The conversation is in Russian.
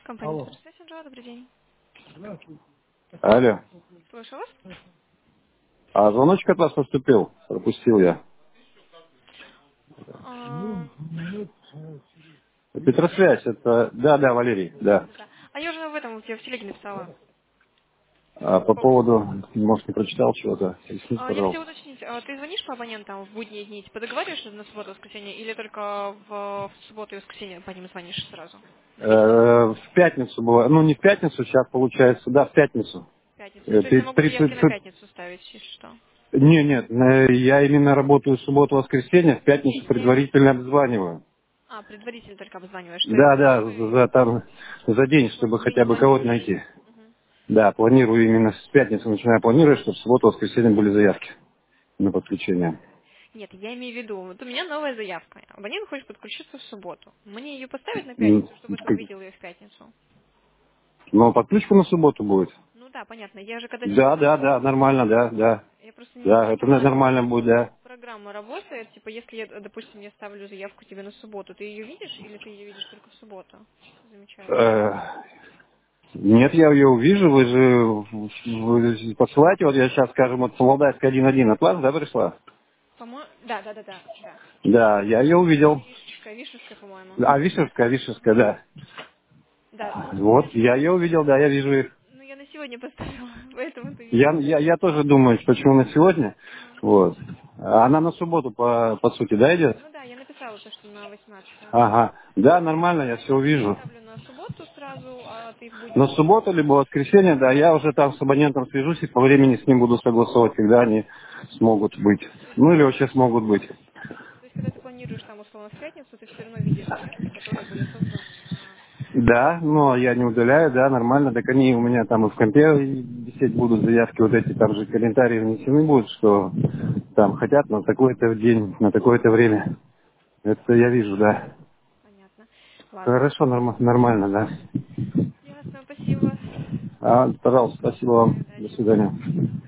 Компания Алло. Source Messenger, добрый день. Алло. Слышу вас. А звоночек от вас поступил? Пропустил я. А, Валерий? Петросвязь, это... Да, да, Валерий, да. Да-да-да. А я уже в этом, вот я в телеге написала. А по По поводу. поводу, может, не прочитал чего-то? Объясните, Я хотела пожалуйста. уточнить, ты звонишь по абонентам в будние дни, типа договариваешься на субботу и воскресенье, или только в субботу и воскресенье по ним звонишь сразу? На весь день? В пятницу было, ну не в пятницу, сейчас получается, да, в пятницу. В пятницу. Ну, Э, то есть я ты- могу ты- заявки ты- на ты- пятницу ставить, если что. Не, нет, я именно работаю в субботу-воскресенье, в пятницу предварительно обзваниваю. Предварительно только обзваниваешь, то есть Да, да, за день, чтобы вы не хотя бы кого-то планируешь. найти. Да, планирую именно с пятницы, начинаю планировать, чтобы в субботу-воскресенье были заявки на подключение. Нет, я имею в виду, вот у меня новая заявка. Абонент хочет подключиться в субботу. Мне ее поставить на М, пятницу, чтобы ты как- увидел ее в пятницу? Но подключка на субботу будет. Ну да, понятно. Я же когда тебе Да, да, звонила, да, нормально, да, да. я просто не Да, это понимаю, как нормально будет, да. программа работает. Типа, если я, допустим, я ставлю заявку тебе на субботу, ты ее видишь или ты ее видишь только в субботу? Замечаю. Э, Нет, я ее увижу, вы посылаете, вот я сейчас, скажем, вот Солодайская 1.1 от вас, да, пришла? По-моему, да. Да, я ее Или увидел. Вишенская, по-моему. А, Вишерская, да. Да, ну Вот, я ее увидел, да, я вижу их. я на сегодня поставила, поэтому ты Я, видишь. я, я тоже думаю, почему на сегодня. Ага. Вот. А она на субботу, по сути, да, идет? Ну да, я написала то, что на 18. Ага. Да, нормально, я все Я увижу. ставлю на субботу сразу, а ты в На будние дни. субботу либо воскресенье, да, я уже там с абонентом свяжусь и по времени с ним буду согласовывать, когда они смогут быть. То есть, Ну или вообще смогут быть. когда ты планируешь там условно в пятницу, ты все равно видишь заявки, которые были созданы на... Да, но я не удаляю, да, нормально. Так они у меня там и в компе висеть будут заявки, вот эти там же комментарии внесены будут, что там хотят на такой-то день, на такое-то время. Это я вижу, да. Понятно. Ладно. Хорошо, нормально, да. Ясно, спасибо. Пожалуйста, спасибо Давай, вам. До удачи. свидания.